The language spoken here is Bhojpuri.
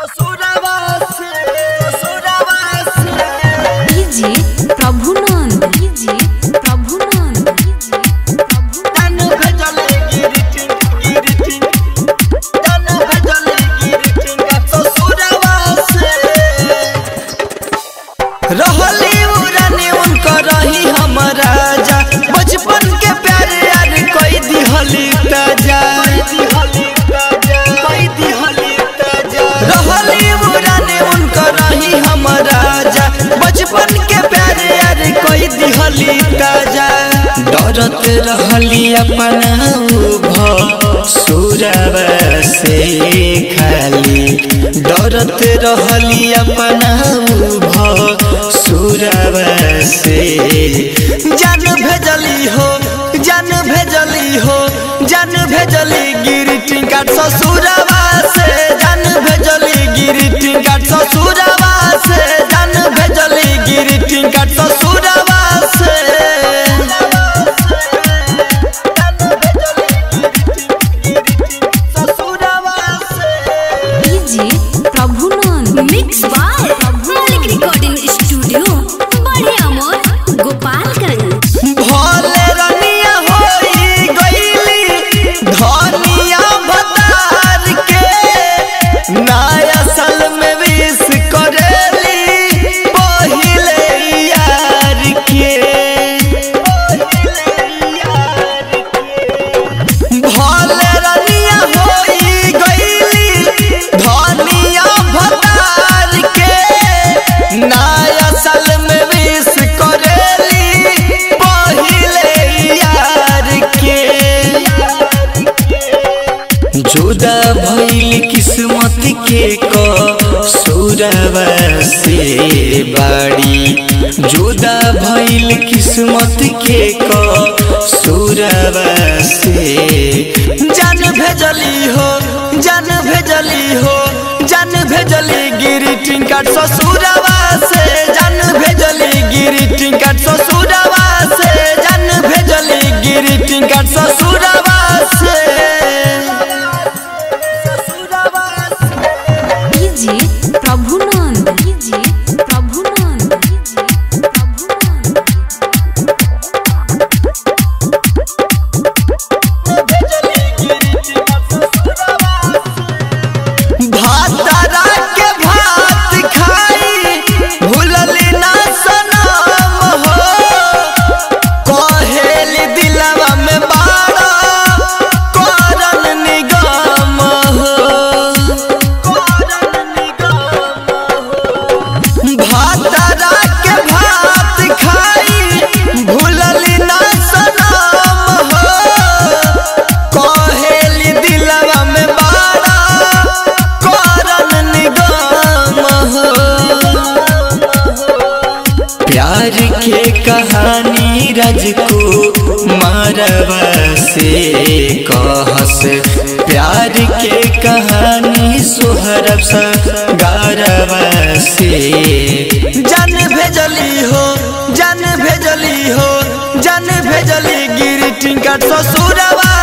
रहली उरानी उनको रही हम राजा बचपन के प्यार यार कोई दिहली ताजा रहली उरानी उनको रही हम राजा बचपन के प्यार यार कोई दिहली ताजा डरत रहली अपना सुरवा से खाली डरत रहली अपना सुरवा से जान भेजली हो जान भेजली हो जान भेजली गिरटिंग काट ससुरवा से जान भेजली गिरटिंग काट ससुरवा से जान भेजली गिरटिंग काट ससुरवा से mix by Malik recording studio बड़े अमोर गोपालगंज भोले रनिया होई गईली धनिया भतार के नया साल में विश करेली पहिले यार के भोले रनिया होई गईली धनिया भतार के नया साल में विश करेली पहिले यार के जुदा भइल किस्मत के कसूरवा से बाड़ी जुदा भइल किस्मत के कसूरवा से जान भेजली हो जान भेजली हो जान भेजली गिरटिंग काट ससुरवा से जान भेजली गिरटिंग काट ससुरवा से जान भेजली गिरटिंग काट ससुरवा से प्रभुनंद भातरा के भात खाई भूलली ना सनम हो कहेली दिलवा में बाड़ा करन निगम हो भातरा के भात खाई भूलली ना सनम हो कहेली दिलवा में बाड़ा करन निगम हो प्यार के कहानी राजकुमारवा से कहस प्यार के कहानी सोहरब गारवा से जान भेजली हो जान भेजली हो जान भेजली गिरटिंग काट ससुरवा